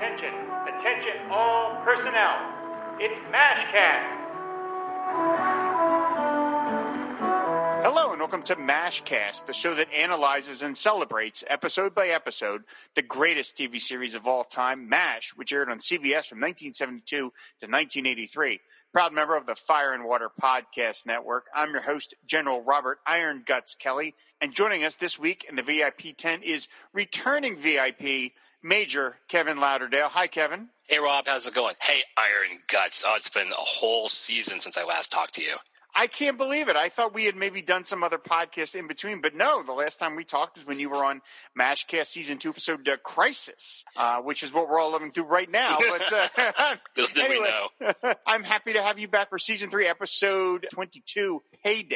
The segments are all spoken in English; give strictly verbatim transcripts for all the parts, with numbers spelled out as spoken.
Attention, attention all personnel. It's MASHcast. Hello and welcome to MASHcast, the show that analyzes and celebrates, episode by episode, the greatest T V series of all time, MASH, which aired on C B S from nineteen seventy-two to nineteen eighty-three. Proud member of the Fire and Water Podcast Network. I'm your host, General Robert Iron Guts Kelly, and joining us this week in the V I P tent is returning V I P Major Kevin Lauderdale. Hi, Kevin. Hey, Rob. How's it going? Hey, Iron Guts. Oh, it's been a whole season since I last talked to you. I can't believe it. I thought we had maybe done some other podcast in between, but no, the last time we talked was when you were on MASHcast Season two episode uh, Crisis, uh, which is what we're all living through right now. But uh, Little did anyway, we know. I'm happy to have you back for Season three, Episode twenty-two, Payday.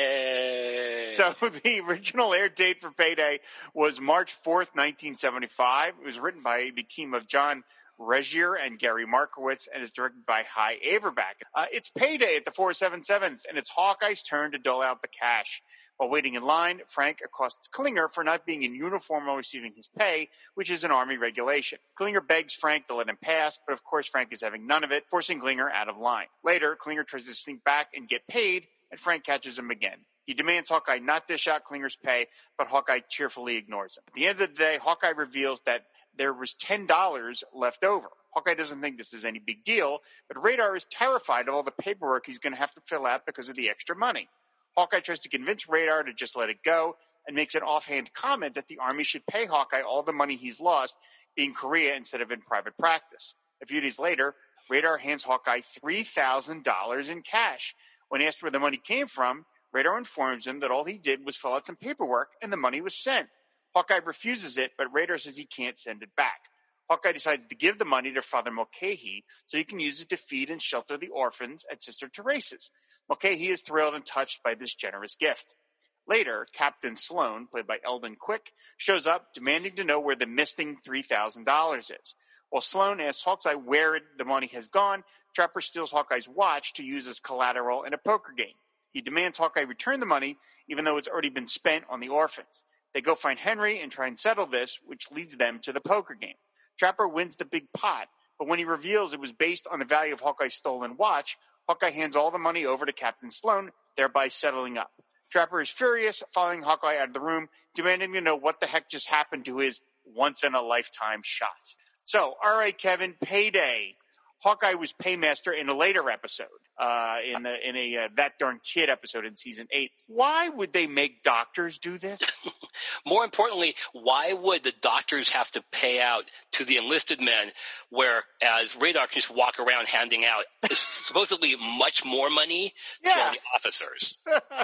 Yay! So the original air date for Payday was March fourth, nineteen seventy-five. It was written by the team of John Regier and Gary Markowitz, and is directed by Hy Averback. Uh, it's Payday at the four seventy-seventh, and it's Hawkeye's turn to dole out the cash. While waiting in line, Frank accosts Klinger for not being in uniform while receiving his pay, which is an Army regulation. Klinger begs Frank to let him pass, but of course Frank is having none of it, forcing Klinger out of line. Later, Klinger tries to sneak back and get paid, and Frank catches him again. He demands Hawkeye not dish out Klinger's pay, but Hawkeye cheerfully ignores him. At the end of the day, Hawkeye reveals that there was ten dollars left over. Hawkeye doesn't think this is any big deal, but Radar is terrified of all the paperwork he's going to have to fill out because of the extra money. Hawkeye tries to convince Radar to just let it go and makes an offhand comment that the Army should pay Hawkeye all the money he's lost in Korea instead of in private practice. A few days later, Radar hands Hawkeye three thousand dollars in cash. When asked where the money came from, Radar informs him that all he did was fill out some paperwork and the money was sent. Hawkeye refuses it, but Radar says he can't send it back. Hawkeye decides to give the money to Father Mulcahy so he can use it to feed and shelter the orphans at Sister Teresa's. Mulcahy is thrilled and touched by this generous gift. Later, Captain Sloan, played by Eldon Quick, shows up demanding to know where the missing three thousand dollars is. While Sloan asks Hawkeye where the money has gone, Trapper steals Hawkeye's watch to use as collateral in a poker game. He demands Hawkeye return the money, even though it's already been spent on the orphans. They go find Henry and try and settle this, which leads them to the poker game. Trapper wins the big pot, but when he reveals it was based on the value of Hawkeye's stolen watch, Hawkeye hands all the money over to Captain Sloan, thereby settling up. Trapper is furious, following Hawkeye out of the room, demanding to know what the heck just happened to his once-in-a-lifetime shot. So, all right, Kevin, Payday. Hawkeye was paymaster in a later episode, uh, in a, in a uh, That Darn Kid episode in season eight. Why would they make doctors do this? More importantly, why would the doctors have to pay out to the enlisted men, whereas Radar can just walk around handing out supposedly much more money yeah. to all the officers?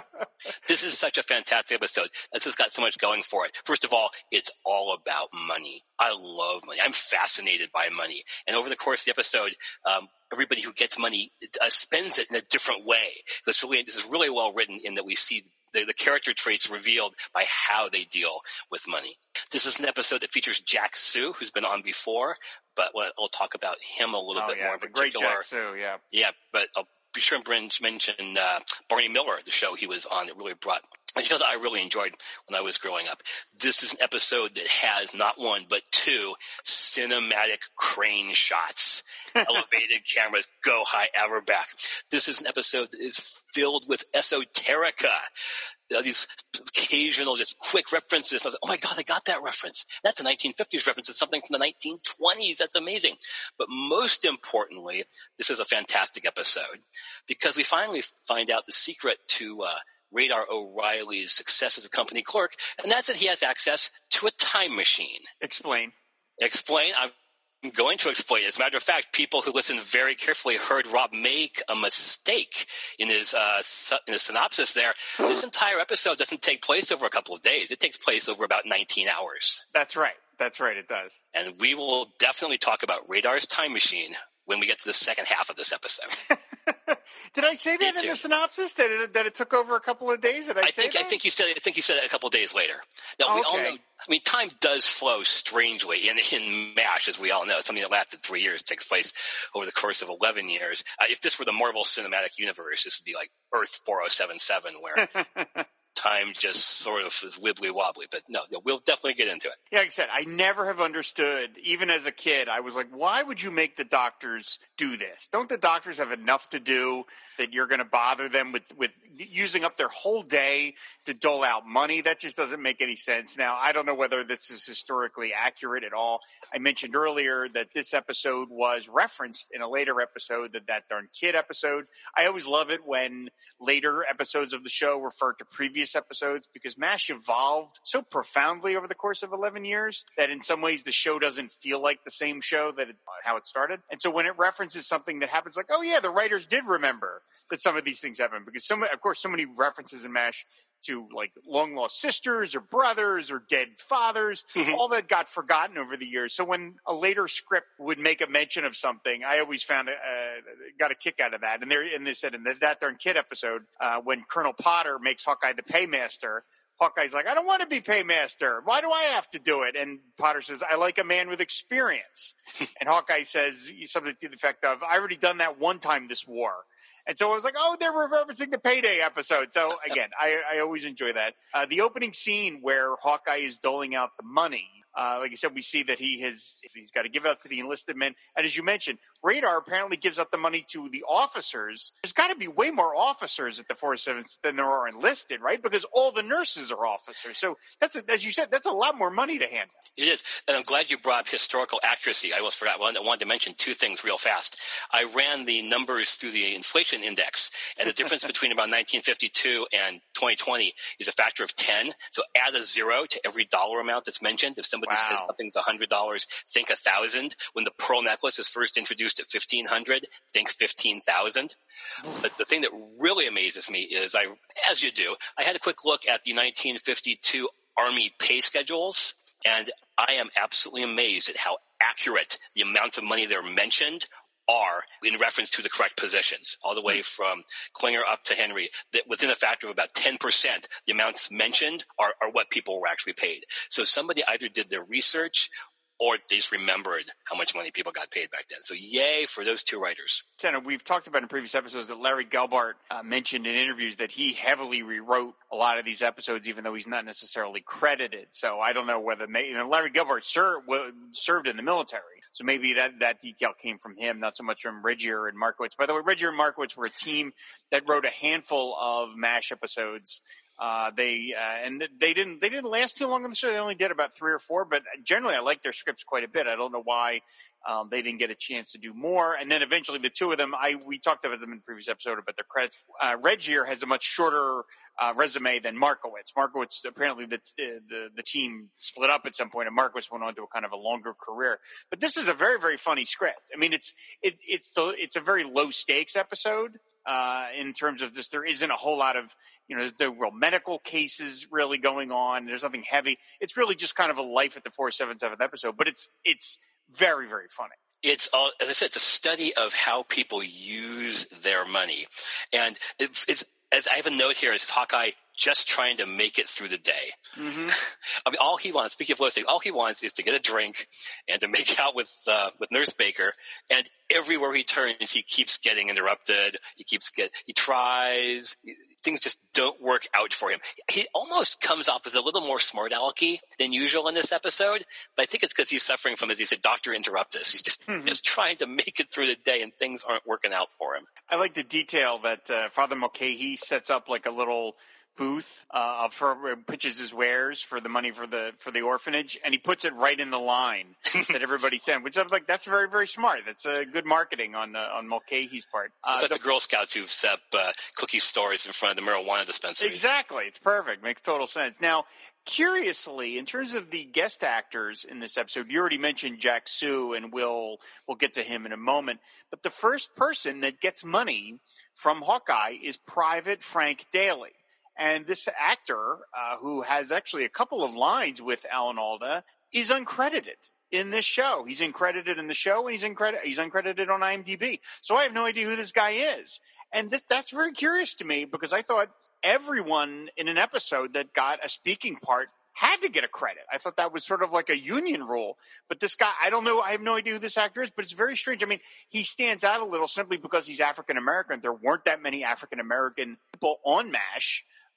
This is such a fantastic episode. This has got so much going for it. First of all, it's all about money. I love money. I'm fascinated by money. And over the course of the episode, um, everybody who gets money uh, spends it in a different way. This, really, this is really well written in that we see the, the character traits revealed by how they deal with money. This is an episode that features Jack Sue, who's been on before, but we'll, we'll talk about him a little oh, bit yeah, more in the particular. Great Jack Sue, yeah. Yeah, but I'll be sure and mention uh, Barney Miller, the show he was on. It really brought a show that I really enjoyed when I was growing up. This is an episode that has not one but two cinematic crane shots. Elevated cameras, go Hy Averback. This is an episode that is filled with esoterica. You know, these occasional just quick references. I was like, oh my God, I got that reference. That's a nineteen fifties reference. It's something from the nineteen twenties. That's amazing. But most importantly, this is a fantastic episode because we finally find out the secret to uh, Radar O'Reilly's success as a company clerk, and that's that he has access to a time machine. Explain. Explain. I'm I'm going to explain. As a matter of fact, people who listened very carefully heard Rob make a mistake in his uh, in his synopsis there. This entire episode doesn't take place over a couple of days. It takes place over about nineteen hours. That's right. That's right. It does. And we will definitely talk about Radar's time machine when we get to the second half of this episode. Did I say that in the synopsis that it, that it took over a couple of days? Did I, I say think that? I think you said I think you said it a couple of days later. Now okay. we all know. I mean, time does flow strangely in in MASH, as we all know. Something that lasted three years takes place over the course of eleven years. Uh, if this were the Marvel Cinematic Universe, this would be like Earth four oh seven seven, where time just sort of is wibbly wobbly. But no, no, we'll definitely get into it. Yeah, like I said, I never have understood, even as a kid, I was like, why would you make the doctors do this? Don't the doctors have enough to do that you're going to bother them with, with using up their whole day to dole out money? That just doesn't make any sense. Now, I don't know whether this is historically accurate at all. I mentioned earlier that this episode was referenced in a later episode, that That Darn Kid episode. I always love it when later episodes of the show refer to previous episodes, because MASH evolved so profoundly over the course of eleven years that in some ways the show doesn't feel like the same show that it, how it started. And so when it references something that happens, like, oh yeah, the writers did remember that some of these things happen, because some, of course, so many references in MASH to like long lost sisters or brothers or dead fathers, all that got forgotten over the years. So when a later script would make a mention of something, I always found a, uh, got a kick out of that. And there, and they said in the That Darn Kid episode, uh, when Colonel Potter makes Hawkeye the paymaster, Hawkeye's like, I don't want to be paymaster. Why do I have to do it? And Potter says, I like a man with experience. And Hawkeye says something to the effect of, I already done that one time this war. And so I was like, oh, they're referencing the Payday episode. So, again, I, I always enjoy that. Uh, the opening scene where Hawkeye is doling out the money, uh, like I said, we see that he has he's got to give out to the enlisted men. And as you mentioned, Radar apparently gives out the money to the officers. There's got to be way more officers at the four seventh than there are enlisted, right? Because all the nurses are officers. So that's, a, as you said, that's a lot more money to handle. It is. And I'm glad you brought up historical accuracy. I almost forgot. I wanted to mention two things real fast. I ran the numbers through the inflation index, and the difference between about nineteen fifty-two and twenty twenty is a factor of ten. So add a zero to every dollar amount that's mentioned. If somebody wow. says something's one hundred dollars, think one thousand. When the pearl necklace is first introduced at fifteen hundred, think fifteen thousand. But the thing that really amazes me is, I, as you do, I had a quick look at the nineteen fifty-two Army pay schedules, and I am absolutely amazed at how accurate the amounts of money that are mentioned are in reference to the correct positions, all the way from Klinger up to Henry. That within a factor of about ten percent, the amounts mentioned are, are what people were actually paid. So somebody either did their research or they just remembered how much money people got paid back then. So yay for those two writers. Senator, we've talked about in previous episodes that Larry Gelbart uh, mentioned in interviews that he heavily rewrote a lot of these episodes, even though he's not necessarily credited. So I don't know whether may, you know, Larry Gelbart ser- w- served in the military. So maybe that, that detail came from him, not so much from Regier and Markowitz. By the way, Regier and Markowitz were a team that wrote a handful of MASH episodes. Uh, they uh, and they didn't they didn't last too long on the show. They only did about three or four, but generally I like their scripts quite a bit. I don't know why um, they didn't get a chance to do more. And then eventually the two of them, I we talked about them in the previous episode about their credits. Uh, Regier has a much shorter uh, resume than Markowitz. Markowitz, apparently the, the the team split up at some point, and Markowitz went on to a kind of a longer career. But this is a very very funny script. I mean, it's it, it's the it's a very low stakes episode. Uh, in terms of just, there isn't a whole lot of, you know, there's no real medical cases really going on. There's nothing heavy. It's really just kind of a life at the four seventy-seventh episode, but it's, it's very, very funny. It's, uh, as I said, it's a study of how people use their money. And it, it's, as I have a note here, it's Hawkeye just trying to make it through the day. Mm-hmm. I mean, all he wants, speaking of low stakes, all he wants is to get a drink and to make out with uh, with Nurse Baker. And everywhere he turns, he keeps getting interrupted. He keeps get he tries. Things just don't work out for him. He almost comes off as a little more smart alecky than usual in this episode, but I think it's because he's suffering from, as he said, Doctor Interruptus. He's just mm-hmm. just trying to make it through the day, and things aren't working out for him. I like the detail that uh, Father Mulcahy sets up like a little booth uh, for pitches his wares for the money for the for the orphanage, and he puts it right in the line that everybody sent, which I'm like, that's very very smart. That's uh, good marketing on uh, on Mulcahy's part. Uh, it's like the, the Girl Scouts who've set up uh, cookie stores in front of the marijuana dispensaries. Exactly, it's perfect. Makes total sense. Now, curiously, in terms of the guest actors in this episode, you already mentioned Jack Sue, and we'll we'll get to him in a moment. But the first person that gets money from Hawkeye is Private Frank Daly. And this actor, uh, who has actually a couple of lines with Alan Alda, is uncredited in this show. He's uncredited in the show, and he's, uncredited, he's uncredited on IMDb. So I have no idea who this guy is. And this, that's very curious to me, because I thought everyone in an episode that got a speaking part had to get a credit. I thought that was sort of like a union rule. But this guy, I don't know, I have no idea who this actor is, but it's very strange. I mean, he stands out a little simply because he's African-American. There weren't that many African-American people on MASH.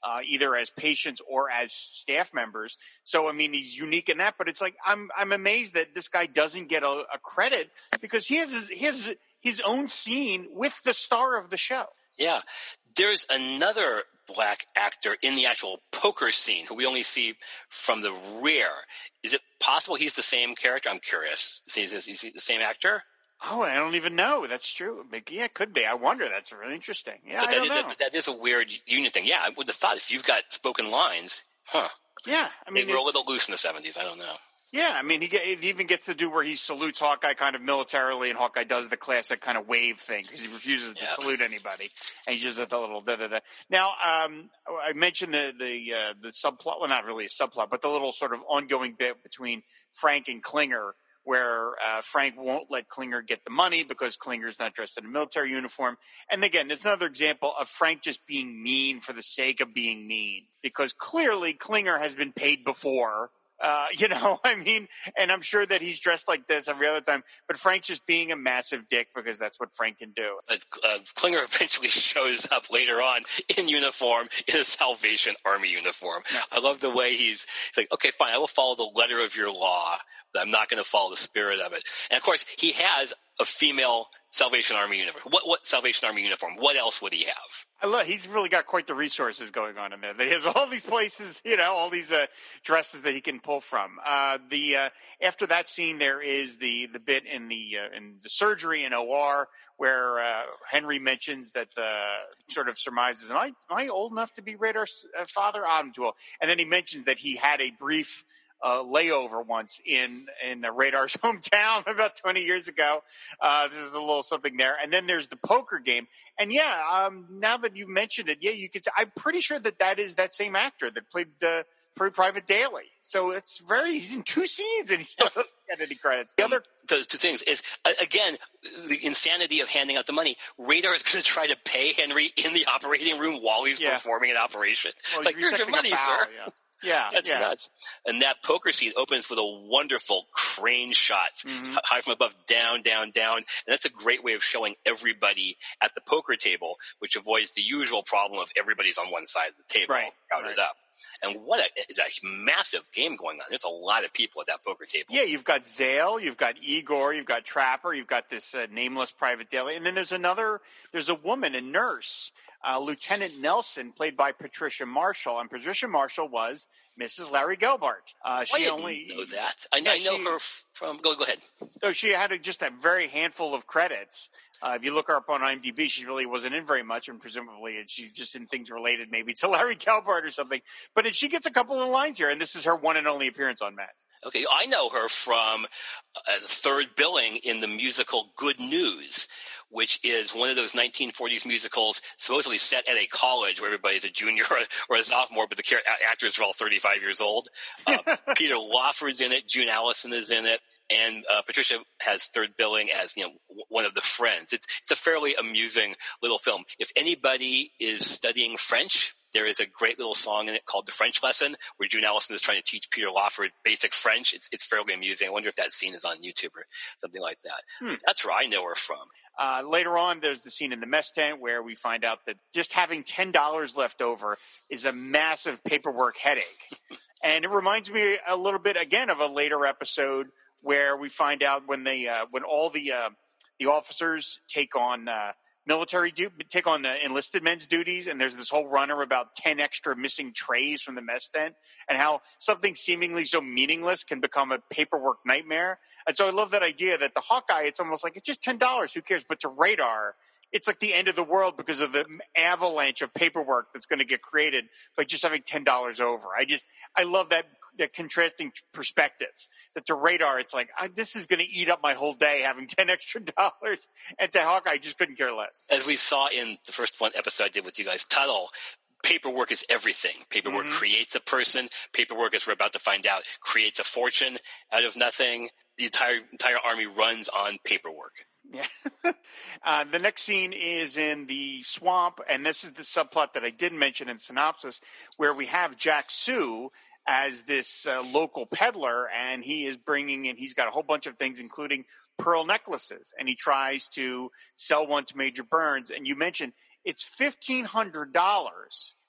uh, either as patients or as staff members. So, I mean, he's unique in that, but it's like, I'm, I'm amazed that this guy doesn't get a, a credit because he has his, his, his own scene with the star of the show. Yeah. There's another black actor in the actual poker scene who we only see from the rear. Is it possible he's the same character? I'm curious. Is he, is he the same actor? Oh, I don't even know. That's true. Yeah, it could be. I wonder. That's really interesting. Yeah, but I that don't is, know. That, that is a weird union thing. Yeah, I would have thought if you've got spoken lines, huh? Yeah, I mean, they were a little loose in the seventies. I don't know. Yeah, I mean, he, get, he even gets to do where he salutes Hawkeye kind of militarily, and Hawkeye does the classic kind of wave thing because he refuses to yeah. salute anybody, and he just does the little da da da. Now, um, I mentioned the the uh, the subplot. Well, not really a subplot, but the little sort of ongoing bit between Frank and Klinger, where uh, Frank won't let Klinger get the money because Klinger's not dressed in a military uniform. And again, it's another example of Frank just being mean for the sake of being mean, because clearly Klinger has been paid before. Uh, you know, I mean, and I'm sure that he's dressed like this every other time, but Frank's just being a massive dick because that's what Frank can do. Uh, uh, Klinger eventually shows up later on in uniform, in a Salvation Army uniform. Yeah. I love the way he's, he's like, okay, fine, I will follow the letter of your law, but I'm not going to follow the spirit of it. And of course, he has a female Salvation Army uniform. What, what Salvation Army uniform? What else would he have? I love. He's really got quite the resources going on in there. He has all these places, you know, all these uh, dresses that he can pull from. Uh, the uh, after that scene, there is the the bit in the uh, in the surgery in O R where uh, Henry mentions that uh, sort of surmises, "Am I am I old enough to be Radar's uh, father?" I'm too old. And then he mentions that he had a brief Uh, layover once in in the Radar's hometown about twenty years ago. Uh, there's a little something there, and then there's the poker game. And yeah, um, now that you mentioned it, yeah, you could. I'm pretty sure that that is that same actor that played uh, Private Daly. So it's very. He's in two scenes, and he still doesn't get any credits. The um, other those two things is uh, again the insanity of handing out the money. Radar is going to try to pay Henry in the operating room while he's yeah. performing an operation. Well, like, here's your money, sir. Yeah. Yeah, that's yeah. nuts. And that poker scene opens with a wonderful crane shot, mm-hmm. high from above, down, down, down. And that's a great way of showing everybody at the poker table, which avoids the usual problem of everybody's on one side of the table, right, crowded right. up. And what a, it's a massive game going on. There's a lot of people at that poker table. Yeah, you've got Zale, you've got Igor, you've got Trapper, you've got this uh, nameless Private Daly. And then there's another, there's a woman, a nurse, Uh, Lieutenant Nelson, played by Patricia Marshall, and Patricia Marshall was Missus Larry Gelbart. Uh, she I didn't only know that. I, yeah, I know she, her from. Go go ahead. So she had a, just a very handful of credits. Uh, if you look her up on IMDb, she really wasn't in very much, and presumably she's just in things related maybe to Larry Gelbart or something. But she gets a couple of lines here, and this is her one and only appearance on Matt. Okay, I know her from uh, third billing in the musical Good News, which is one of those nineteen forties musicals supposedly set at a college where everybody's a junior or, or a sophomore, but the actors are all thirty-five years old. Uh, Peter Lawford's in it, June Allison is in it, and uh, Patricia has third billing as, you know, one of the friends. It's, it's a fairly amusing little film. If anybody is studying French, there is a great little song in it called The French Lesson, where June Allison is trying to teach Peter Lawford basic French. It's it's fairly amusing. I wonder if that scene is on YouTube or something like that. Hmm. That's where I know her from. Uh, later on, there's the scene in the mess tent where we find out that just having ten dollars left over is a massive paperwork headache. And it reminds me a little bit, again, of a later episode where we find out when they uh, when all the uh, the officers take on uh, military du- take on uh, enlisted men's duties, and there's this whole runner about ten extra missing trays from the mess tent, and how something seemingly so meaningless can become a paperwork nightmare. And so I love that idea that the Hawkeye, it's almost like it's just ten dollars, who cares? But to Radar, it's like the end of the world because of the avalanche of paperwork that's going to get created by just having ten dollars over. I just, I love that, that contrasting perspectives. That to Radar, it's like, I, this is going to eat up my whole day having ten extra dollars. And to Hawkeye, I just couldn't care less. As we saw in the first one episode I did with you guys, Tuttle, paperwork is everything. Paperwork mm-hmm. creates a person. Paperwork, as we're about to find out, creates a fortune out of nothing. The entire entire army runs on paperwork. Yeah. uh, the next scene is in the swamp, and this is the subplot that I did mention in synopsis, where we have Jack Sue as this uh, local peddler, and he is bringing in, he's got a whole bunch of things, including pearl necklaces, and he tries to sell one to Major Burns. And you mentioned it's fifteen hundred dollars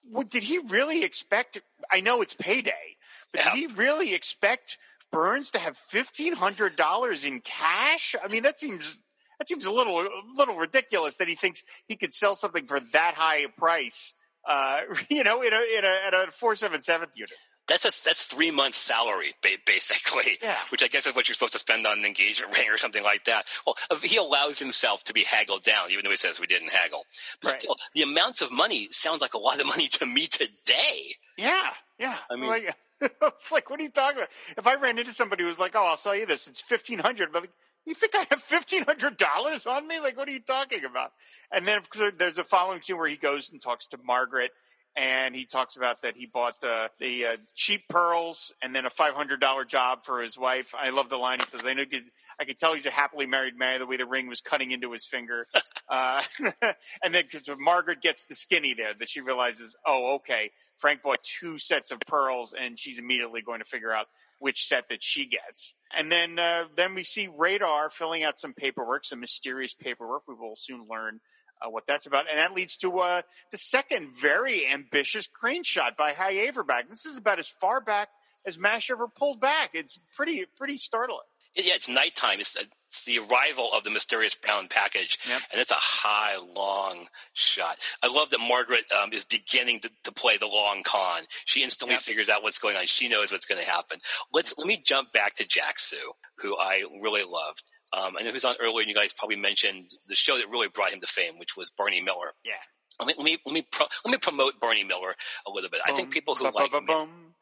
what, did he really expect? I know it's payday, but Yeah. did he really expect Burns to have fifteen hundred dollars in cash? I mean, that seems that seems a little a little ridiculous that he thinks he could sell something for that high a price. Uh, you know, in a in a at a four seven seventh unit. That's a, that's three months' salary, basically, yeah. which I guess is what you're supposed to spend on an engagement ring or something like that. Well, he allows himself to be haggled down, even though he says we didn't haggle. But right. still, the amounts of money sounds like a lot of money to me today. Yeah, yeah. I mean, like, like, what are you talking about? If I ran into somebody who was like, "Oh, I'll sell you this. It's fifteen hundred," but like, you think I have fifteen hundred dollars on me? Like, what are you talking about? And then there's a following scene where he goes and talks to Margaret. And he talks about that he bought the the uh, cheap pearls and then a five hundred dollars job for his wife. I love the line. He says, I know I could tell he's a happily married man the way the ring was cutting into his finger. uh, and then because Margaret gets the skinny there that she realizes, oh, okay, Frank bought two sets of pearls and she's immediately going to figure out which set that she gets. And then uh, then we see Radar filling out some paperwork, some mysterious paperwork. We will soon learn Uh, what that's about. And that leads to uh, the second very ambitious crane shot by Hy Averback. This is about as far back as MASH ever pulled back. It's pretty pretty startling. Yeah, it's nighttime. It's the, it's the arrival of the mysterious brown package, yep. and it's a high, long shot. I love that Margaret um, is beginning to, to play the long con. She instantly yep. figures out what's going on. She knows what's going to happen. Let's let me jump back to Jack-Soo, who I really loved. Um, I know he was on earlier, and you guys probably mentioned the show that really brought him to fame, which was Barney Miller. Yeah. Let me let me let me, pro, let me promote Barney Miller a little bit. I think people who like him,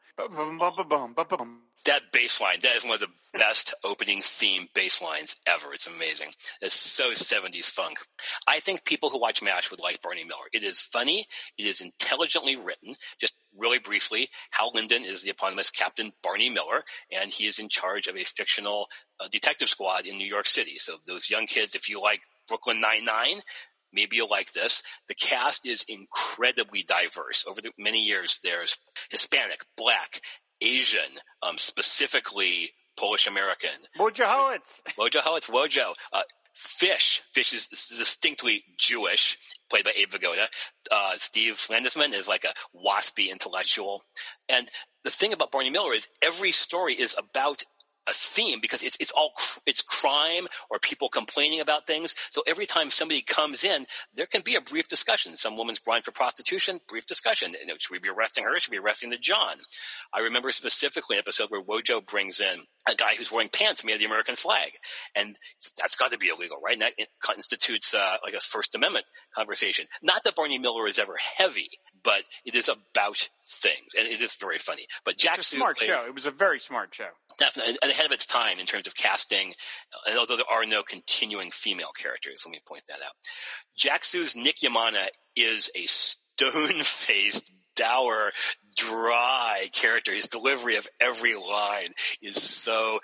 that bass line, that is one of the best opening theme bass lines ever. It's amazing. It's so seventies funk. I think people who watch MASH would like Barney Miller. It is funny. It is intelligently written. Just really briefly, Hal Linden is the eponymous Captain Barney Miller, and he is in charge of a fictional uh, detective squad in New York City. So those young kids, if you like Brooklyn Nine-Nine, maybe you'll like this. The cast is incredibly diverse. Over the many years, there's Hispanic, Black, Asian, um, specifically Polish-American. Wojciechowicz. Wojciechowicz, Wojo. Uh, Fish. Fish is distinctly Jewish, played by Abe Vigoda. Uh, Steve Landesman is like a waspy intellectual. And the thing about Barney Miller is every story is about a theme because it's it's all it's crime or people complaining about things. So every time somebody comes in, there can be a brief discussion. Some woman's brought in for prostitution, brief discussion. You know, should we be arresting her? Should we be arresting the John? I remember specifically an episode where Wojo brings in a guy who's wearing pants made of the American flag, and that's got to be illegal, right? And that constitutes uh, like a First Amendment conversation. Not that Barney Miller is ever heavy, but it is about things, and it is very funny. But Jack It's a smart plays, show. It was a very smart show. Definitely, and ahead of its time in terms of casting, and although there are no continuing female characters, let me point that out. Jack-Soo's Nick Yamana is a stone-faced, dour, dry character. His delivery of every line is so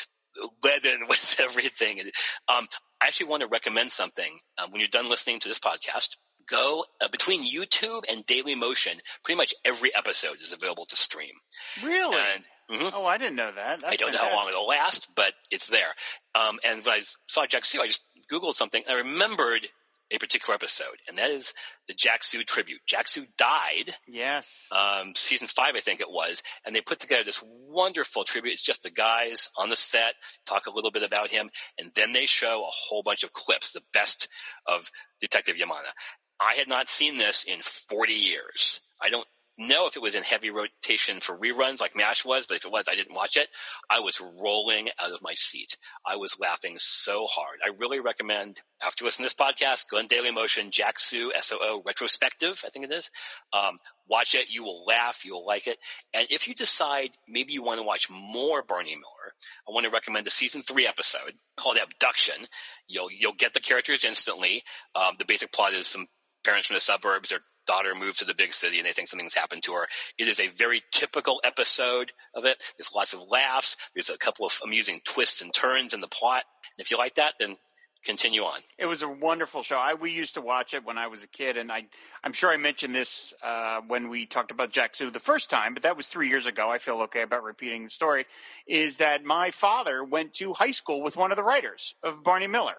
leaden with everything. Um, I actually want to recommend something. Um, when you're done listening to this podcast, go uh, between YouTube and Daily Motion. Pretty much every episode is available to stream. Really? And, mm-hmm. Oh, I didn't know that. That's I don't fantastic. know how long it'll last, but it's there. Um, and when I saw Jack-Soo, I just Googled something, and I remembered a particular episode, and that is the Jack-Soo tribute. Jack-Soo died. Yes. Um, season five, I think it was, and they put together this wonderful tribute. It's just the guys on the set, talk a little bit about him, and then they show a whole bunch of clips, the best of Detective Yamana. I had not seen this in forty years. I don't know if it was in heavy rotation for reruns like MASH was, but if it was, I didn't watch it. I was rolling out of my seat. I was laughing so hard. I really recommend, after listening to this podcast, go on Daily Motion, Jack-Soo, S O O, retrospective, I think it is. Um, watch it. You will laugh. You will like it. And if you decide maybe you want to watch more Barney Miller, I want to recommend the season three episode called Abduction. You'll, you'll get the characters instantly. Um, the basic plot is some parents from the suburbs, their daughter moved to the big city and they think something's happened to her. It is a very typical episode of it. There's lots of laughs. There's a couple of amusing twists and turns in the plot. And if you like that, then continue on. It was a wonderful show. I, we used to watch it when I was a kid, and I, I'm sure I mentioned this uh, when we talked about Jack-Soo the first time, but that was three years ago. I feel okay about repeating the story, is that my father went to high school with one of the writers of Barney Miller.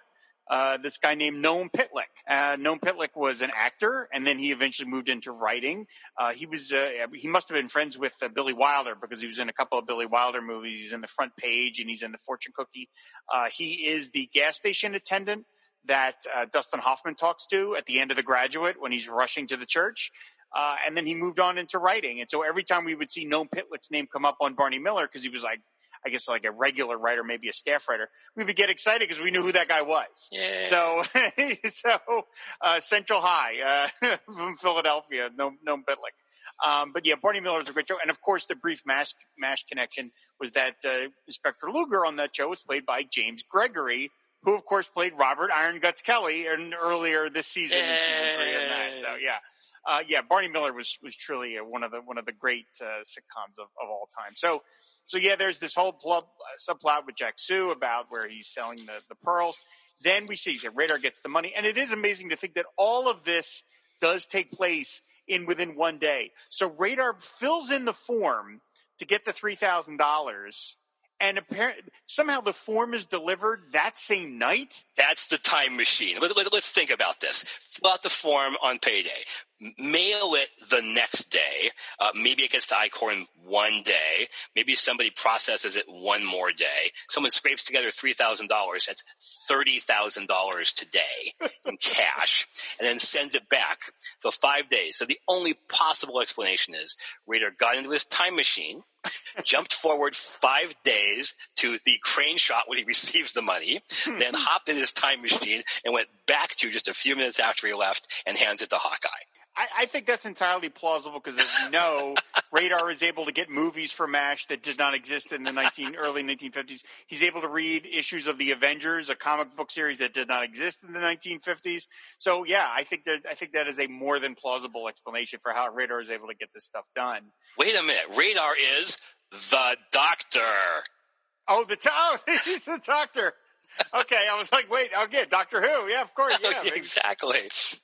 uh, this guy named Noam Pitlick. Uh, Noam Pitlick was an actor, and then he eventually moved into writing. Uh, he was uh, he must have been friends with uh, Billy Wilder because he was in a couple of Billy Wilder movies. He's in The Front Page, and he's in The Fortune Cookie. Uh, he is the gas station attendant that uh, Dustin Hoffman talks to at the end of The Graduate when he's rushing to the church. Uh, and then he moved on into writing. And so every time we would see Noam Pitlick's name come up on Barney Miller, because he was like, I guess like a regular writer, maybe a staff writer, we would get excited because we knew who that guy was. Yeah. So, so uh, Central High uh, from Philadelphia, Noam, Noam Pitlick. Um, but yeah, Barney Miller was a great show. And of course, the brief MASH, MASH connection was that uh, Inspector Luger on that show was played by James Gregory, who of course played Robert Iron Guts Kelly in, earlier this season in season three of MASH. So yeah. Uh, yeah, Barney Miller was was truly uh, one of the one of the great uh, sitcoms of, of all time. So, so yeah, there's this whole plug, uh, subplot with Jack Sue about where he's selling the, the pearls. Then we see that Radar gets the money, and it is amazing to think that all of this does take place in within one day. So Radar fills in the form to get the three thousand dollars. And apparently, somehow the form is delivered that same night. That's the time machine. Let, let, let's think about this. Fill out the form on payday. Mail it the next day. Uh, maybe it gets to I C O R in one day. Maybe somebody processes it one more day. Someone scrapes together three thousand dollars. That's thirty thousand dollars today in cash, and then sends it back. So five days. So the only possible explanation is Radar got into his time machine, jumped forward five days to the crane shot when he receives the money, then hopped in his time machine and went back to just a few minutes after he left and hands it to Hawkeye. I, I think that's entirely plausible because, as you know, Radar is able to get movies for MASH that did not exist in the nineteen, early nineteen fifties. He's able to read issues of the Avengers, a comic book series that did not exist in the nineteen fifties. So, yeah, I think that I think that is a more than plausible explanation for how Radar is able to get this stuff done. Wait a minute. Radar is the Doctor. Oh, the oh, he's the Doctor. Okay, I was like, wait, okay, Doctor Who. Yeah, of course. Yeah, oh, exactly.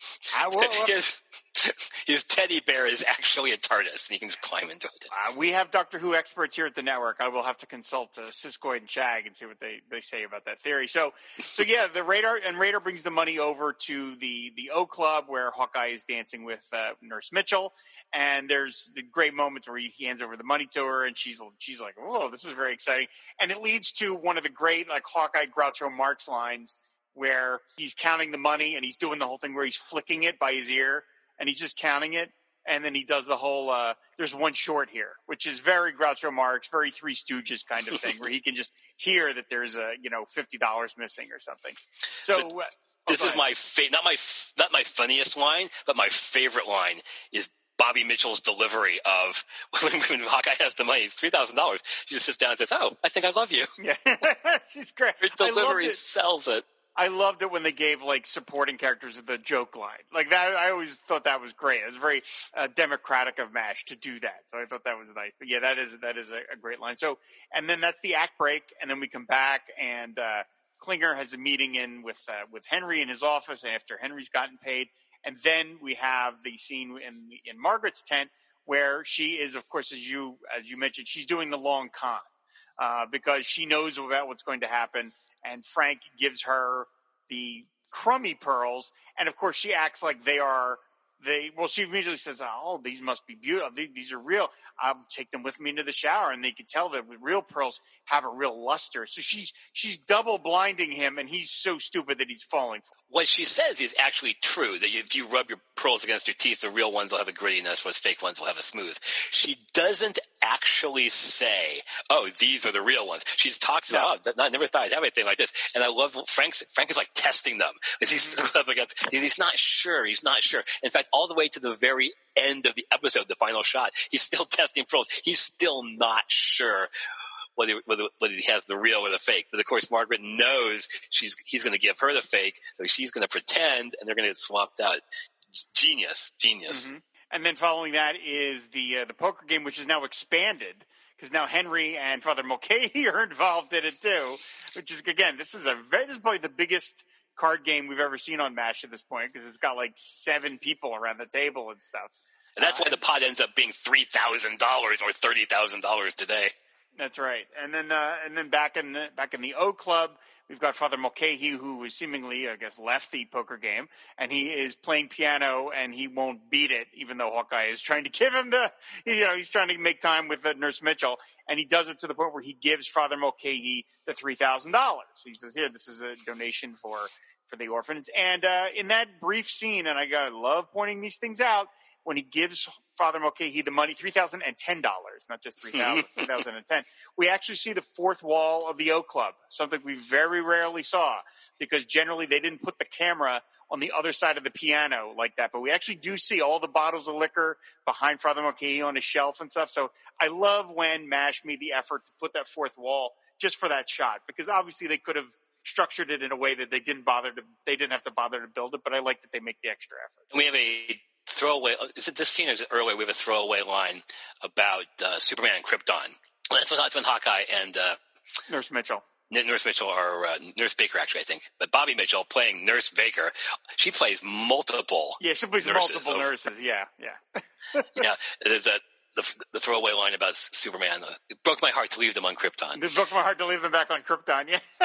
I will, uh, his, his teddy bear is actually a TARDIS, and he can just climb into it. Uh, we have Doctor Who experts here at the network. I will have to consult uh, Siskoid and Shag and see what they, they say about that theory. So, so yeah, the Radar and Radar brings the money over to the the O Club where Hawkeye is dancing with uh, Nurse Mitchell, and there's the great moments where he hands over the money to her, and she's she's like, "Whoa, this is very exciting," and it leads to one of the great like Hawkeye Groucho Marx lines where he's counting the money and he's doing the whole thing where he's flicking it by his ear and he's just counting it. And then he does the whole, uh, there's one short here, which is very Groucho Marx, very Three Stooges kind of thing where he can just hear that there's a, you know, fifty dollars missing or something. So uh, this oh, is my fa- not my, f- not my funniest line, but my favorite line is Bobby Mitchell's delivery of when, when Hawkeye has the money, three thousand dollars. She just sits down and says, "Oh, I think I love you." Yeah, she's great. Her delivery sells it. I loved it when they gave like supporting characters the joke line like that. I always thought that was great. It was very uh, democratic of MASH to do that. So I thought that was nice. But yeah, that is that is a, a great line. So and then that's the act break, and then we come back and uh, Klinger has a meeting in with uh, with Henry in his office after Henry's gotten paid. And then we have the scene in in Margaret's tent where she is, of course, as you as you mentioned, she's doing the long con uh, because she knows about what's going to happen. And Frank gives her the crummy pearls, and of course, she acts like they are. They well, she immediately says, "Oh, these must be beautiful. These, these are real. I'll take them with me into the shower." And they can tell that real pearls have a real luster. So she's she's double blinding him, and he's so stupid that he's falling for it. What she says is actually true, that if you rub your pearls against your teeth, the real ones will have a grittiness, whereas fake ones will have a smooth. She doesn't actually say, "Oh, these are the real ones." She talks about, "Oh, I never thought I'd have anything like this." And I love Frank's, Frank is like testing them. He's, up against, he's not sure. He's not sure. In fact, all the way to the very end of the episode, the final shot, he's still testing pearls. He's still not sure whether, whether, whether he has the real or the fake. But of course, Margaret knows she's, he's going to give her the fake, so she's going to pretend, and they're going to get swapped out. Genius, genius. Mm-hmm. And then following that is the uh, the poker game, which is now expanded because now Henry and Father Mulcahy are involved in it too. Which is again, this is a very this is probably the biggest card game we've ever seen on MASH at this point because it's got like seven people around the table and stuff. And that's uh, why the pot ends up being three thousand dollars or thirty thousand dollars today. That's right. And then uh, and then back in the back in the O Club, we've got Father Mulcahy, who is seemingly, I guess, left the poker game, and he is playing piano, and he won't beat it, even though Hawkeye is trying to give him the, you know, he's trying to make time with uh, Nurse Mitchell, and he does it to the point where he gives Father Mulcahy the three thousand dollars. He says, "Here, this is a donation for for the orphans." And uh, in that brief scene, and I gotta love pointing these things out, when he gives Father Mulcahy the money, three thousand ten dollars, not just three thousand, three thousand ten, we actually see the fourth wall of the O Club, something we very rarely saw, because generally they didn't put the camera on the other side of the piano like that. But we actually do see all the bottles of liquor behind Father Mulcahy on his shelf and stuff. So I love when MASH made the effort to put that fourth wall just for that shot, because obviously they could have structured it in a way that they didn't bother to, they didn't have to bother to build it, but I like that they make the extra effort. We have a throwaway, is it this scene or is it earlier? We have a throwaway line about uh, Superman and Krypton. That's when, that's when Hawkeye and uh, Nurse Mitchell. Nurse Mitchell, or uh, Nurse Baker, actually, I think. But Bobby Mitchell playing Nurse Baker. She plays multiple Yeah, she plays nurses. multiple nurses. Yeah, yeah. yeah, there's a, the, the throwaway line about Superman. Uh, it broke my heart to leave them on Krypton. It broke my heart to leave them back on Krypton, yeah.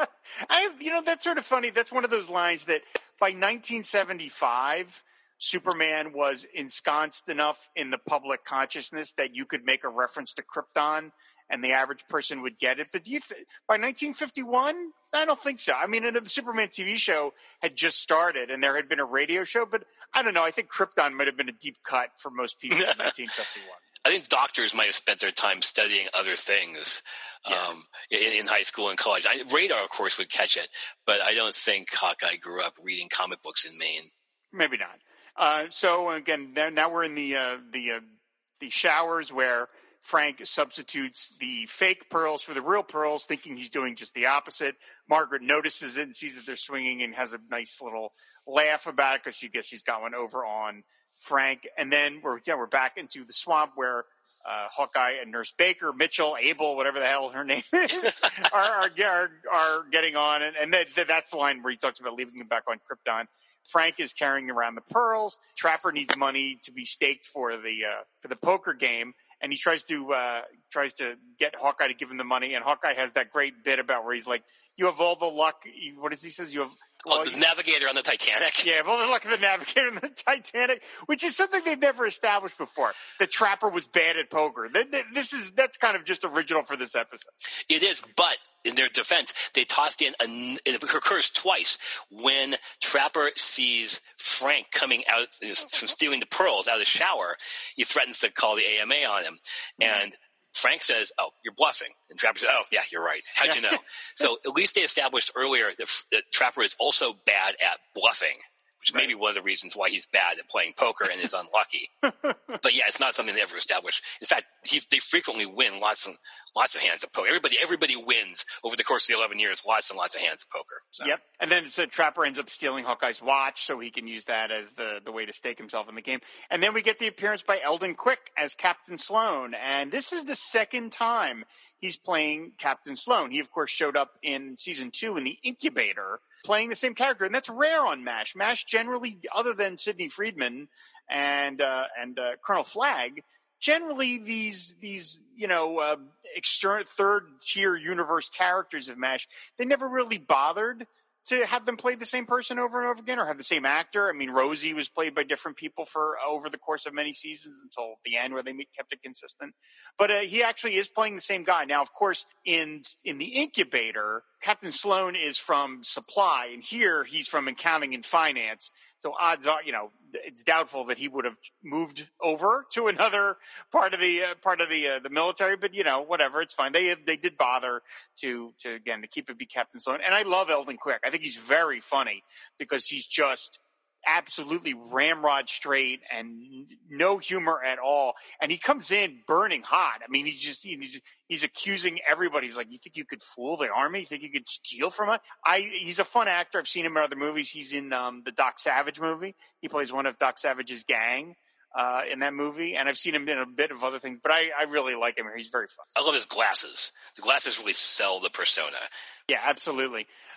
I, you know, that's sort of funny. That's one of those lines that by nineteen seventy-five, Superman was ensconced enough in the public consciousness that you could make a reference to Krypton and the average person would get it. But do you th- by nineteen fifty-one, I don't think so. I mean, the Superman T V show had just started and there had been a radio show, but I don't know. I think Krypton might have been a deep cut for most people in nineteen fifty-one. I think doctors might have spent their time studying other things yeah. um, in, in high school and college. I, radar, of course, would catch it, but I don't think Hawkeye grew up reading comic books in Maine. Maybe not. Uh, so again, now we're in the uh, the uh, the showers where Frank substitutes the fake pearls for the real pearls, thinking he's doing just the opposite. Margaret notices it and sees that they're swinging and has a nice little laugh about it because she gets she's got one over on Frank. And then we're yeah, we're back into the swamp where uh, Hawkeye and Nurse Baker, Mitchell, Abel, whatever the hell her name is, are, are are are getting on, and, and that, that's the line where he talks about leaving them back on Krypton. Frank is carrying around the pearls. Trapper needs money to be staked for the uh, for the poker game, and he tries to uh, tries to get Hawkeye to give him the money. And Hawkeye has that great bit about where he's like, "You have all the luck." What does he says? You have. Oh, well, the navigator on the Titanic? Yeah, well, the luck of the navigator on the Titanic, which is something they've never established before. The Trapper was bad at poker. This is that's kind of just original for this episode. It is, but in their defense, they tossed in, a, it occurs twice, when Trapper sees Frank coming out from stealing the pearls out of the shower, he threatens to call the A M A on him. Mm-hmm. And Frank says, "Oh, you're bluffing." And Trapper says, "Oh, yeah, you're right. How'd you know?" So at least they established earlier that, that Trapper is also bad at bluffing, which may be one of the reasons why he's bad at playing poker and is unlucky. But yeah, it's not something they ever established. In fact, he, they frequently win lots and lots of hands of poker. Everybody, everybody wins over the course of the eleven years, lots and lots of hands of poker. So. Yep. And then so Trapper ends up stealing Hawkeye's watch so he can use that as the, the way to stake himself in the game. And then we get the appearance by Eldon Quick as Captain Sloan. And this is the second time he's playing Captain Sloan. He, of course, showed up in season two in the Incubator, playing the same character. And that's rare on MASH. MASH generally, other than Sidney Friedman and uh, and uh, Colonel Flagg, generally these these you know uh, external third tier universe characters of MASH, they never really bothered to have them play the same person over and over again or have the same actor. I mean, Rosie was played by different people for uh, over the course of many seasons until the end where they kept it consistent. But uh, he actually is playing the same guy. Now, of course, in in the Incubator, Captain Sloan is from supply, and here he's from accounting and finance. So odds are, you know, it's doubtful that he would have moved over to another part of the uh, part of the uh, the military. But you know, whatever, it's fine. They they did bother to to again to keep it be Captain Sloan. And I love Eldon Quick. I think he's very funny because he's just absolutely ramrod straight and no humor at all. And he comes in burning hot. I mean, he's just he's he's accusing everybody. He's like, "You think you could fool the army? You think you could steal from us?" I he's a fun actor. I've seen him in other movies. He's in um, the Doc Savage movie. He plays one of Doc Savage's gang uh, in that movie, and I've seen him in a bit of other things. But I, I really like him. He's very fun. I love his glasses. The glasses really sell the persona. Yeah, absolutely.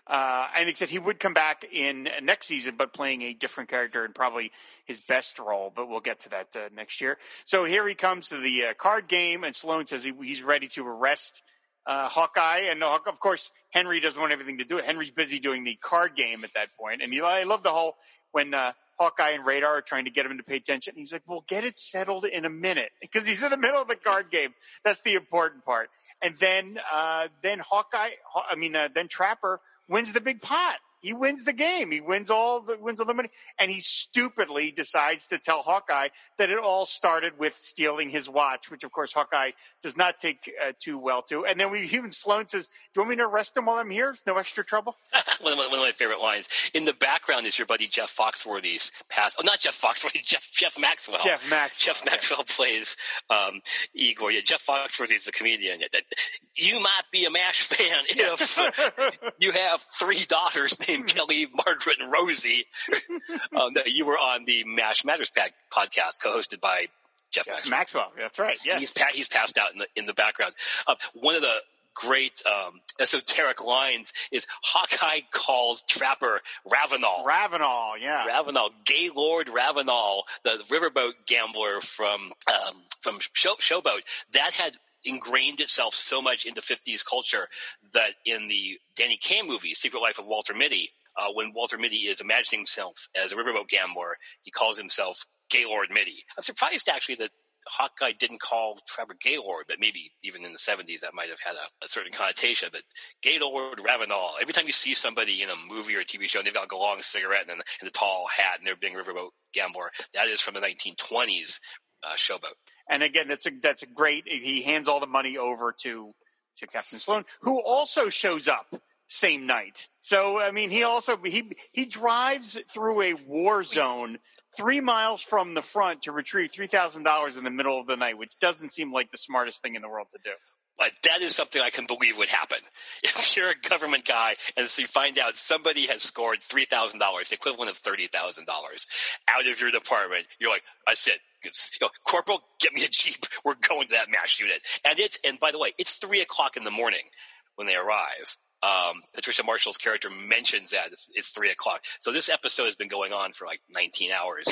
Uh, and except he would come back in next season, but playing a different character and probably his best role. But we'll get to that uh, next year. So here he comes to the uh, card game, and Sloan says he, he's ready to arrest uh, Hawkeye. And uh, of course, Henry doesn't want everything to do it. Henry's busy doing the card game at that point. And he, I love the whole when uh, Hawkeye and Radar are trying to get him to pay attention. He's like, "We'll get it settled in a minute," because he's in the middle of the card game. That's the important part. And then, uh, then Hawkeye, I mean, uh, then Trapper wins the big pot. He wins the game. He wins all the wins all the money, and he stupidly decides to tell Hawkeye that it all started with stealing his watch, which of course Hawkeye does not take uh, too well to. And then we even Sloan says, "Do you want me to arrest him while I'm here? There's no extra trouble." one, of my, one of my favorite lines in the background is your buddy Jeff Foxworthy's past. Oh, not Jeff Foxworthy. Jeff Jeff Maxwell. Jeff Maxwell. Jeff Maxwell yeah. plays um, Igor. Yeah, Jeff Foxworthy is a comedian. That you might be a MASH fan if you have three daughters named Kelly, Margaret, and Rosie. um, you were on the MASH Matters podcast, co-hosted by Jeff yeah, Maxwell. Maxwell. That's right. Yes. He's, pa- he's passed out in the in the background. Uh, one of the great um, esoteric lines is Hawkeye calls Trapper Ravenal. Ravenal, yeah. Ravenal, Gaylord Ravenal, the riverboat gambler from um, from show, Showboat. That had ingrained itself so much into fifties culture that in the Danny Kaye movie, Secret Life of Walter Mitty, uh, when Walter Mitty is imagining himself as a riverboat gambler, he calls himself Gaylord Mitty. I'm surprised actually that Hawkeye didn't call Trapper Gaylord, but maybe even in the seventies that might have had a, a certain connotation. But Gaylord Ravenal, every time you see somebody in a movie or a T V show and they've got a long cigarette and, and a tall hat and they're being a riverboat gambler, that is from the nineteen twenties uh, Showboat. And again, that's a that's a great. He hands all the money over to to Captain Sloan, who also shows up same night. So I mean, he also he he drives through a war zone three miles from the front to retrieve three thousand dollars in the middle of the night, which doesn't seem like the smartest thing in the world to do. But that is something I can believe would happen. If you're a government guy and you find out somebody has scored three thousand dollars, the equivalent of thirty thousand dollars, out of your department, you're like, that's it. You know, Corporal, get me a Jeep. We're going to that MASH unit. And it's, and by the way, it's three o'clock in the morning when they arrive. Um, Patricia Marshall's character mentions that it's, it's three o'clock. So this episode has been going on for like nineteen hours.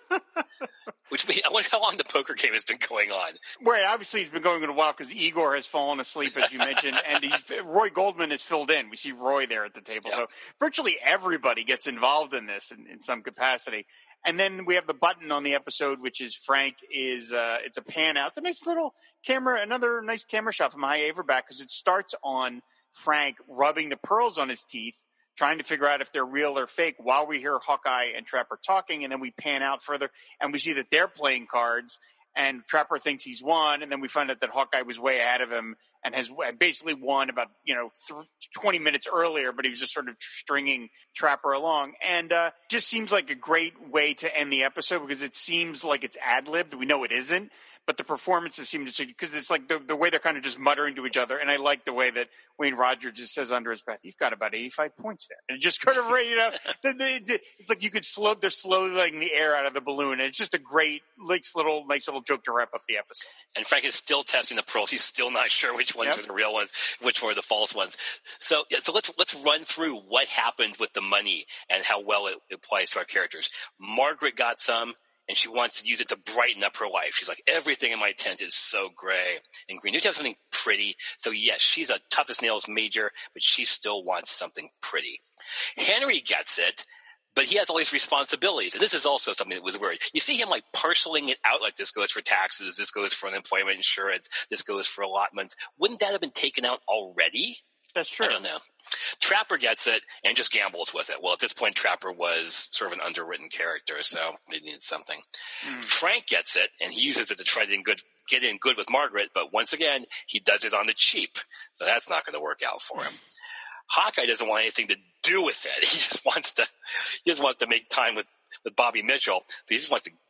Which means, I wonder how long the poker game has been going on. Right, obviously he's been going a while because Igor has fallen asleep, as you mentioned, and he's, Roy Goldman is filled in. We see Roy there at the table. Yeah. So virtually everybody gets involved in this in, in some capacity. And then we have the button on the episode, which is Frank is, uh, it's a pan out. It's a nice little camera, another nice camera shot from High Averback because it starts on Frank rubbing the pearls on his teeth, trying to figure out if they're real or fake while we hear Hawkeye and Trapper talking. And then we pan out further and we see that they're playing cards and Trapper thinks he's won. And then we find out that Hawkeye was way ahead of him and has basically won about, you know, twenty minutes earlier, but he was just sort of stringing Trapper along. And uh just seems like a great way to end the episode because it seems like it's ad-libbed. We know it isn't. But the performances seem to, because it's like the, the way they're kind of just muttering to each other. And I like the way that Wayne Rogers just says under his breath, "You've got about eighty-five points there." And it just kind of, you know, it's like you could slow, they're slowly letting the air out of the balloon. And it's just a great, like, little, nice little joke to wrap up the episode. And Frank is still testing the pearls. He's still not sure which ones yep. are the real ones, which were the false ones. So, yeah, so let's, let's run through what happened with the money and how well it applies to our characters. Margaret got some. And she wants to use it to brighten up her life. She's like, everything in my tent is so gray and green. You need to have something pretty. So, yes, she's a tough as nails major, but she still wants something pretty. Henry gets it, but he has all these responsibilities. And this is also something that was weird. You see him, like, parceling it out, like this goes for taxes, this goes for unemployment insurance, this goes for allotments. Wouldn't that have been taken out already? That's true. I don't know. Trapper gets it and just gambles with it. Well, at this point, Trapper was sort of an underwritten character, so they needed something. Mm. Frank gets it, and he uses it to try to in good, get in good with Margaret, but once again, he does it on the cheap, so that's not going to work out for him. Hawkeye doesn't want anything to do with it. He just wants to, he just wants to make time with, with Bobby Mitchell. He just wants to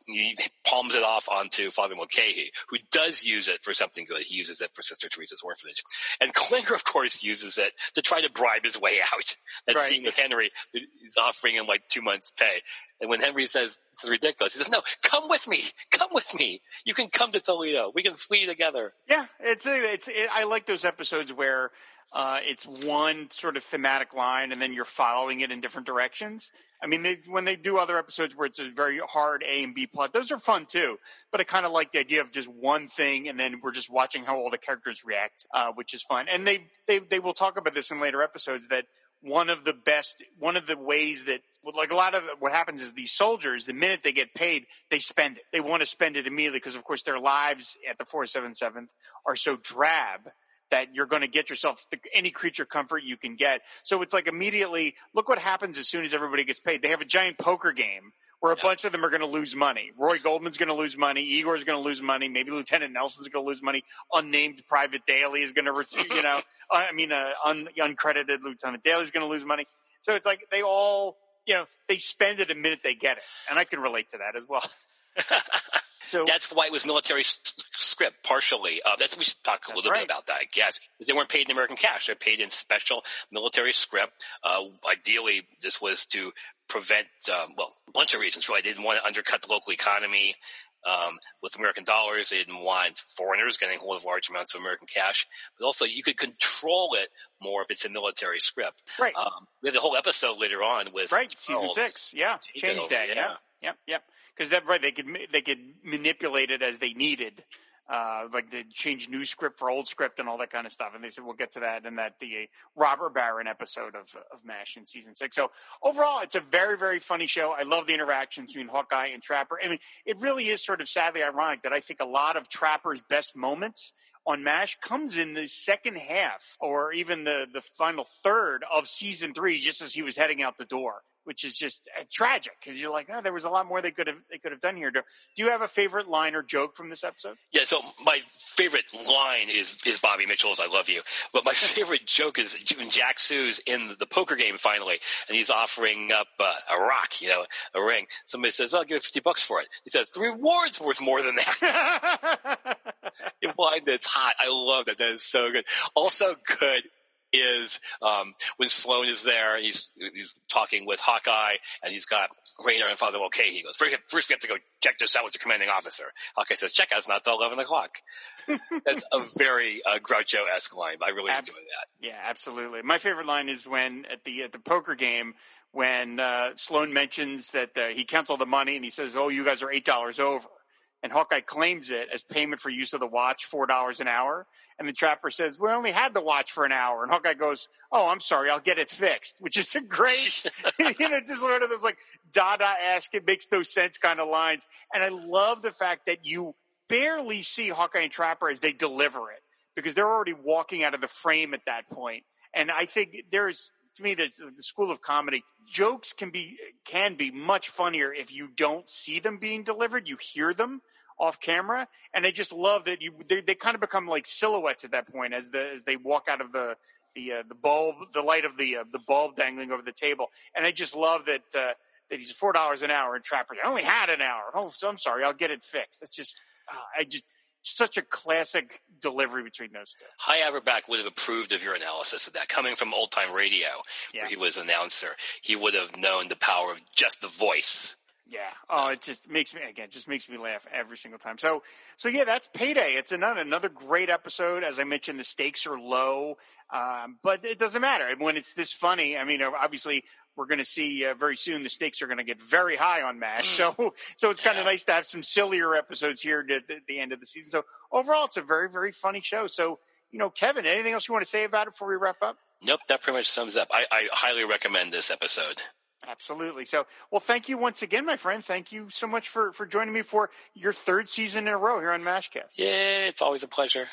he palms it off onto Father Mulcahy, who does use it for something good. He uses it for Sister Teresa's orphanage. And Klinger, of course, uses it to try to bribe his way out. That right. scene with Henry, he's offering him like two months' pay. And when Henry says, this is ridiculous, he says, no, come with me. Come with me. You can come to Toledo. We can flee together. Yeah, it's it's. It, I like those episodes where uh, it's one sort of thematic line and then you're following it in different directions. I mean, they, when they do other episodes where it's a very hard A and B plot, those are fun too. But I kind of like the idea of just one thing and then we're just watching how all the characters react, uh, which is fun. And they, they, they will talk about this in later episodes, that one of the best, one of the ways that, like a lot of what happens is these soldiers, the minute they get paid, they spend it. They want to spend it immediately because, of course, their lives at the four seventy-seventh are so drab that you're going to get yourself the, any creature comfort you can get. So it's like immediately, look what happens as soon as everybody gets paid. They have a giant poker game where a yeah. bunch of them are going to lose money. Roy Goldman's going to lose money. Igor's going to lose money. Maybe Lieutenant Nelson's going to lose money. Unnamed Private Daly is going to, you know, I mean, uh, un, uncredited Lieutenant Daly's going to lose money. So it's like they all, you know, they spend it the minute they get it. And I can relate to that as well. So, that's why it was military script, partially. Uh, that's we should talk a little right. bit about that, I guess. Because they weren't paid in American cash; they're paid in special military script. Uh, ideally, this was to prevent, um, well, a bunch of reasons. Really, they didn't want to undercut the local economy um, with American dollars. They didn't want foreigners getting hold of large amounts of American cash. But also, you could control it more if it's a military script. Right. Um, we have the whole episode later on with right season oh, six. Yeah, change that. Yeah. Yeah. Yep. Yep. Because that right, they could they could manipulate it as they needed, uh, like they change new script for old script and all that kind of stuff. And they said we'll get to that in that the Robert Barron episode of of MASH in season six. So overall, it's a very very funny show. I love the interactions between Hawkeye and Trapper. I mean, it really is sort of sadly ironic that I think a lot of Trapper's best moments on MASH comes in the second half or even the the final third of season three, just as he was heading out the door. Which is just uh, tragic because you're like, oh, there was a lot more they could have they could have done here. Do, do you have a favorite line or joke from this episode? Yeah, so my favorite line is is Bobby Mitchell's "I love you," but my favorite joke is when Jack Sue's in the, the poker game finally, and he's offering up uh, a rock, you know, a ring. Somebody says, "I'll give you fifty bucks for it." He says, "The reward's worth more than that." Implying that it's hot. I love that. That is so good. Also good is um, when Sloan is there, he's he's talking with Hawkeye, and he's got Raynor and Father Mulcahy. He goes, first, first we have to go check this out with the commanding officer. Hawkeye says, check out's not till eleven o'clock. That's a very uh, Groucho-esque line. I really Abs- enjoy that. Yeah, absolutely. My favorite line is when at the at the poker game, when uh, Sloan mentions that uh, he counts all the money, and he says, oh, you guys are eight dollars over. And Hawkeye claims it as payment for use of the watch, four dollars an hour. And the Trapper says, we only had the watch for an hour. And Hawkeye goes, oh, I'm sorry, I'll get it fixed, which is a great, you know, just sort of this like Dada-esque, it makes no sense kind of lines. And I love the fact that you barely see Hawkeye and Trapper as they deliver it because they're already walking out of the frame at that point. And I think there's, to me, there's the school of comedy. Jokes can be, can be much funnier if you don't see them being delivered. You hear them off camera, and I just love that you they, they kind of become like silhouettes at that point as the as they walk out of the the uh, the bulb, the light of the uh, the bulb dangling over the table, and I just love that uh, that he's four dollars an hour and Trapper. I only had an hour. Oh, so I'm sorry, I'll get it fixed. That's just uh, I just such a classic delivery between those two. Hy Averback would have approved of your analysis of that. Coming from old time radio, yeah. where he was announcer, he would have known the power of just the voice. Yeah. Oh, it just makes me, again, just makes me laugh every single time. So, so yeah, that's Payday. It's another, another great episode. As I mentioned, the stakes are low, um, but it doesn't matter. When it's this funny, I mean, obviously we're going to see uh, very soon the stakes are going to get very high on MASH. So, so it's kind of yeah. nice to have some sillier episodes here at the, the end of the season. So overall, it's a very, very funny show. So, you know, Kevin, anything else you want to say about it before we wrap up? Nope. That pretty much sums up. I, I highly recommend this episode. Absolutely. So, well, thank you once again, my friend. Thank you so much for, for joining me for your third season in a row here on MASHcast. Yeah, it's always a pleasure.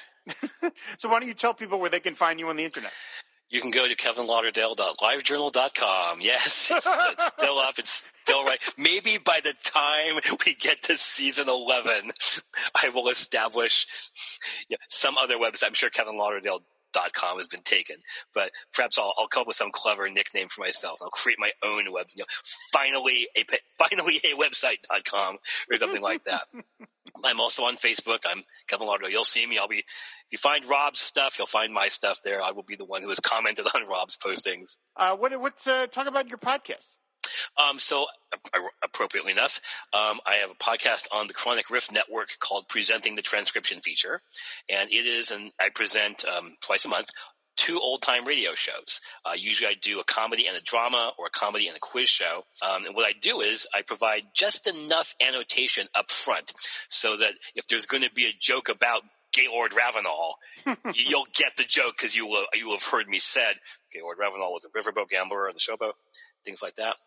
So why don't you tell people where they can find you on the internet? You can go to kevin lauderdale dot live journal dot com. Yes, it's, it's still up. It's still right. Maybe by the time we get to season eleven, I will establish yeah, some other website. I'm sure Kevin Lauderdale dot com has been taken, but perhaps I'll, I'll come up with some clever nickname for myself. I'll create my own web, you know, finally a finally a website dot com or something like that. I'm also on Facebook. I'm Kevin Lardo. You'll see me. I'll be, if you find Rob's stuff, you'll find my stuff there. I will be the one who has commented on Rob's postings. Uh, what, what's, uh, talk about your podcast. Um, so uh, appropriately enough, um, I have a podcast on the Chronic Riff Network called Presenting the Transcription Feature. And it is, and I present, um, twice a month, two old-time radio shows. Uh, usually I do a comedy and a drama or a comedy and a quiz show. Um, and what I do is I provide just enough annotation up front so that if there's going to be a joke about Gaylord Ravenel, you'll get the joke because you will, you will have heard me said Gaylord Ravenel was a riverboat gambler on the showboat, things like that.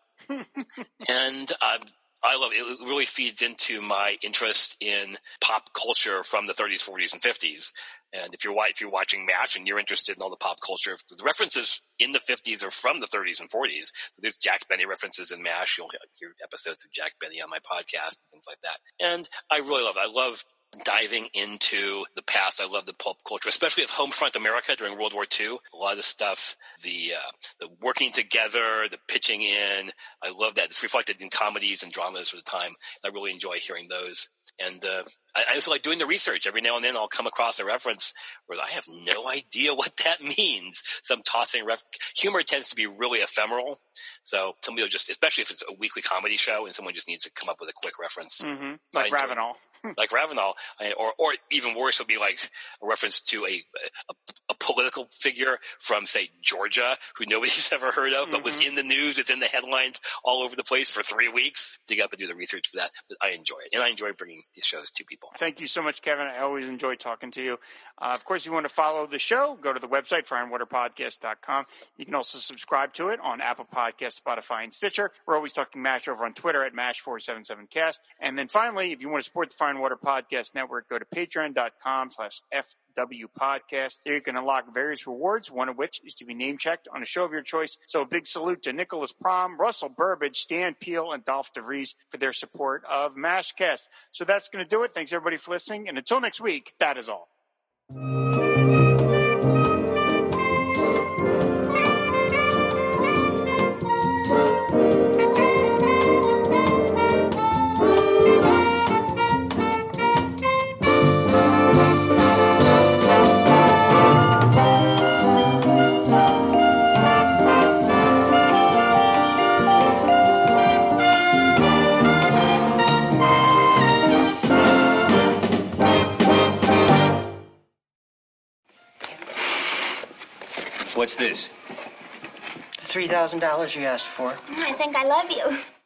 And um, I love it. It really feeds into my interest in pop culture from the thirties, forties, and fifties. And if you're if you're watching MASH and you're interested in all the pop culture, the references in the fifties are from the thirties and forties. So there's Jack Benny references in MASH. You'll hear episodes of Jack Benny on my podcast and things like that. And I really love it. I love diving into the past. I love the pop culture, especially of Homefront America during World War Two. A lot of the stuff, the uh, the working together, the pitching in. I love that. It's reflected in comedies and dramas of the time. I really enjoy hearing those. And uh, I, I also like doing the research. Every now and then I'll come across a reference where I have no idea what that means. Some tossing ref. Humor tends to be really ephemeral. So somebody will just, especially if it's a weekly comedy show and someone just needs to come up with a quick reference. Mm-hmm. Like Ravenel. Like Ravenel, or or even worse would be like a reference to a, a a political figure from, say, Georgia, who nobody's ever heard of, but mm-hmm. was in the news. It's in the headlines all over the place for three weeks. Dig up and do the research for that. But I enjoy it, and I enjoy bringing these shows to people. Thank you so much, Kevin. I always enjoy talking to you. Uh, of course, if you want to follow the show, go to the website, fire and water podcast dot com. You can also subscribe to it on Apple Podcasts, Spotify, and Stitcher. We're always talking MASH over on Twitter at MASH four seven seven cast. And then finally, if you want to support the Fire and Water Podcast Network, go to patreon dot com slash F W podcast. There you can unlock various rewards, one of which is to be name checked on a show of your choice. So a big salute to Nicholas Prom, Russell Burbage, Stan Peel, and Dolph DeVries for their support of MASHcast. So that's going to do it. Thanks everybody for listening. And until next week, that is all. What's this? The three thousand dollars you asked for. I think I love you.